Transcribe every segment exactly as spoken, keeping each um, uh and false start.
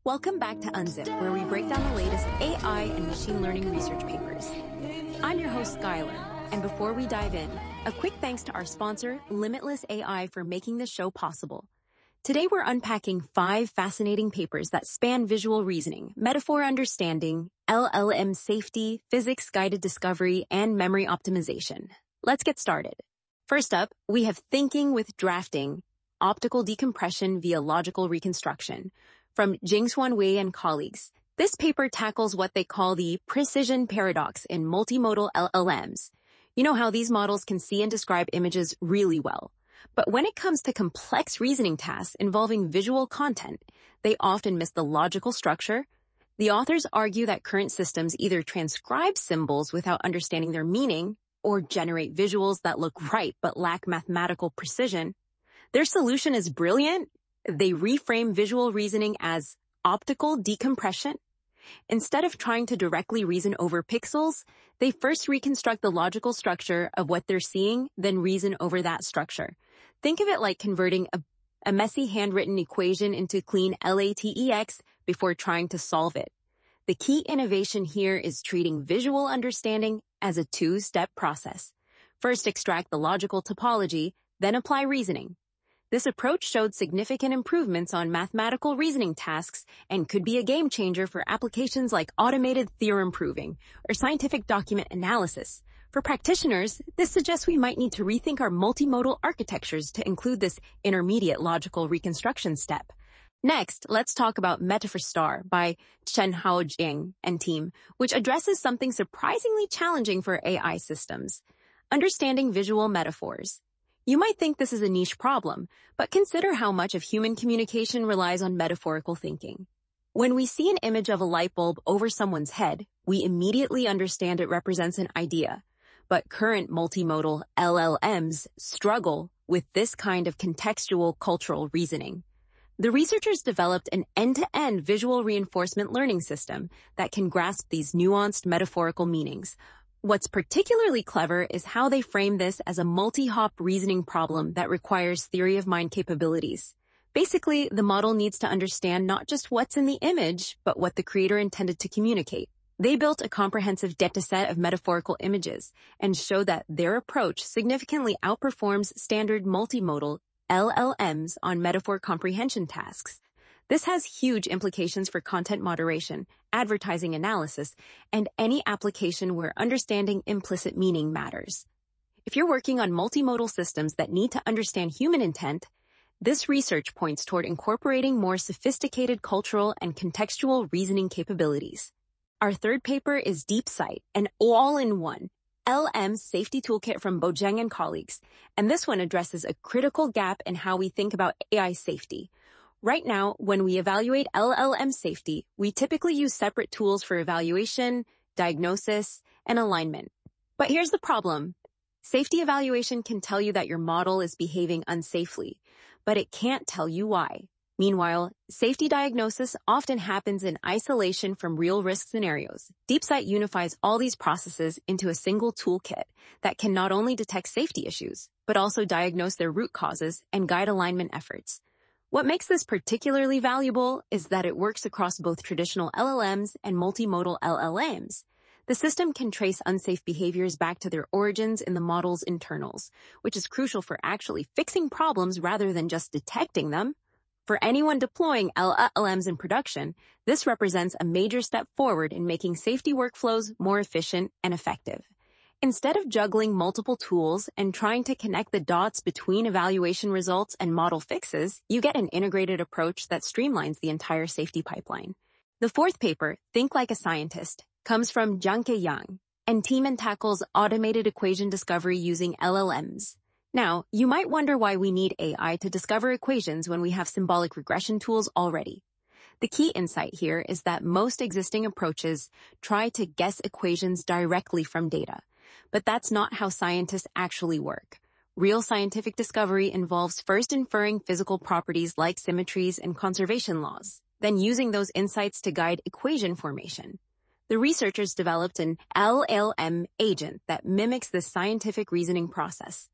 Welcome back to Unzip, where we break down the latest A I and machine learning research papers. I'm your host, Skylar, and before we dive in, a quick thanks to our sponsor, Limitless A I, for making this show possible. Today we're unpacking five fascinating papers that span visual reasoning, metaphor understanding, L L M safety, physics-guided discovery, and memory optimization. Let's get started. First up, we have Thinking with Drafting, Optical Decompression via Logical Reconstruction, from Jingxuan Wei and colleagues. This paper tackles what they call the precision paradox in multimodal L L Ms. You know how these models can see and describe images really well. But when it comes to complex reasoning tasks involving visual content, they often miss the logical structure. The authors argue that current systems either transcribe symbols without understanding their meaning or generate visuals that look right but lack mathematical precision. Their solution is brilliant. They reframe visual reasoning as optical decompression. Instead of trying to directly reason over pixels, they first reconstruct the logical structure of what they're seeing, then reason over that structure. Think of it like converting a, a messy handwritten equation into clean LaTeX before trying to solve it. The key innovation here is treating visual understanding as a two-step process. First, extract the logical topology, then apply reasoning. This approach showed significant improvements on mathematical reasoning tasks and could be a game changer for applications like automated theorem proving or scientific document analysis. For practitioners, this suggests we might need to rethink our multimodal architectures to include this intermediate logical reconstruction step. Next, let's talk about Metaphor Star by Chenhao Jiang and team, which addresses something surprisingly challenging for A I systems: understanding visual metaphors. You might think this is a niche problem, but consider how much of human communication relies on metaphorical thinking. When we see an image of a light bulb over someone's head, we immediately understand it represents an idea. But current multimodal L L Ms struggle with this kind of contextual cultural reasoning. The researchers developed an end-to-end visual reinforcement learning system that can grasp these nuanced metaphorical meanings. What's particularly clever is how they frame this as a multi-hop reasoning problem that requires theory of mind capabilities. Basically, the model needs to understand not just what's in the image, but what the creator intended to communicate. They built a comprehensive dataset of metaphorical images and show that their approach significantly outperforms standard multimodal L L Ms on metaphor comprehension tasks. This has huge implications for content moderation, advertising analysis, and any application where understanding implicit meaning matters. If you're working on multimodal systems that need to understand human intent, this research points toward incorporating more sophisticated cultural and contextual reasoning capabilities. Our third paper is DeepSight, an all-in-one L M safety toolkit from Bojang and colleagues, and this one addresses a critical gap in how we think about A I safety. Right now, when we evaluate L L M safety, we typically use separate tools for evaluation, diagnosis, and alignment. But here's the problem. Safety evaluation can tell you that your model is behaving unsafely, but it can't tell you why. Meanwhile, safety diagnosis often happens in isolation from real risk scenarios. DeepSight unifies all these processes into a single toolkit that can not only detect safety issues, but also diagnose their root causes and guide alignment efforts. What makes this particularly valuable is that it works across both traditional L L Ms and multimodal L L Ms. The system can trace unsafe behaviors back to their origins in the model's internals, which is crucial for actually fixing problems rather than just detecting them. For anyone deploying L L Ms in production, this represents a major step forward in making safety workflows more efficient and effective. Instead of juggling multiple tools and trying to connect the dots between evaluation results and model fixes, you get an integrated approach that streamlines the entire safety pipeline. The fourth paper, Think Like a Scientist, comes from Jianke Yang and team and tackles automated equation discovery using L L Ms. Now, you might wonder why we need A I to discover equations when we have symbolic regression tools already. The key insight here is that most existing approaches try to guess equations directly from data. But that's not how scientists actually work. Real scientific discovery involves first inferring physical properties like symmetries and conservation laws, then using those insights to guide equation formation. The researchers developed an L L M agent that mimics this scientific reasoning process.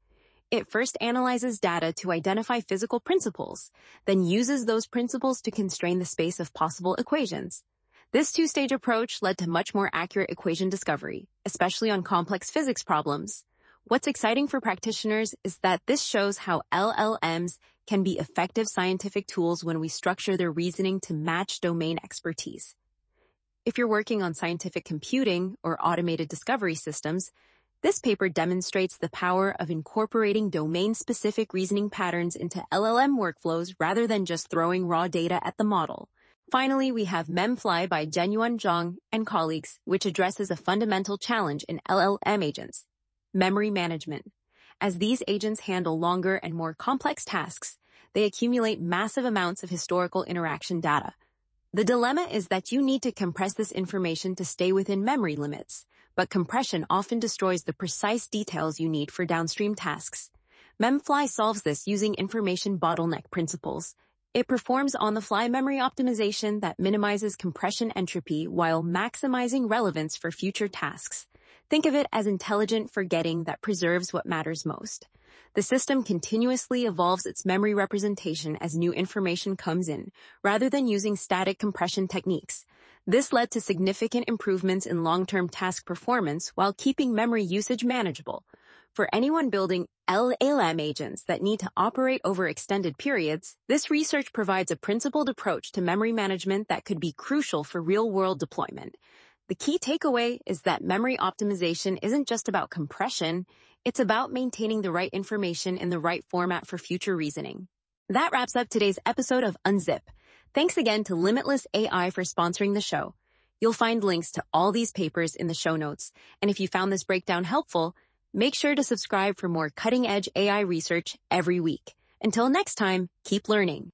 It first analyzes data to identify physical principles, then uses those principles to constrain the space of possible equations. This two-stage approach led to much more accurate equation discovery, especially on complex physics problems. What's exciting for practitioners is that this shows how L L Ms can be effective scientific tools when we structure their reasoning to match domain expertise. If you're working on scientific computing or automated discovery systems, this paper demonstrates the power of incorporating domain-specific reasoning patterns into L L M workflows rather than just throwing raw data at the model. Finally, we have MemFly by Zhenyuan Zhang and colleagues, which addresses a fundamental challenge in L L M agents: memory management. As these agents handle longer and more complex tasks, they accumulate massive amounts of historical interaction data. The dilemma is that you need to compress this information to stay within memory limits, but compression often destroys the precise details you need for downstream tasks. MemFly solves this using information bottleneck principles. It performs on-the-fly memory optimization that minimizes compression entropy while maximizing relevance for future tasks. Think of it as intelligent forgetting that preserves what matters most. The system continuously evolves its memory representation as new information comes in, rather than using static compression techniques. This led to significant improvements in long-term task performance while keeping memory usage manageable. For anyone building L L M agents that need to operate over extended periods, this research provides a principled approach to memory management that could be crucial for real-world deployment. The key takeaway is that memory optimization isn't just about compression, it's about maintaining the right information in the right format for future reasoning. That wraps up today's episode of Unzip. Thanks again to Limitless A I for sponsoring the show. You'll find links to all these papers in the show notes, and if you found this breakdown helpful, make sure to subscribe for more cutting-edge A I research every week. Until next time, keep learning.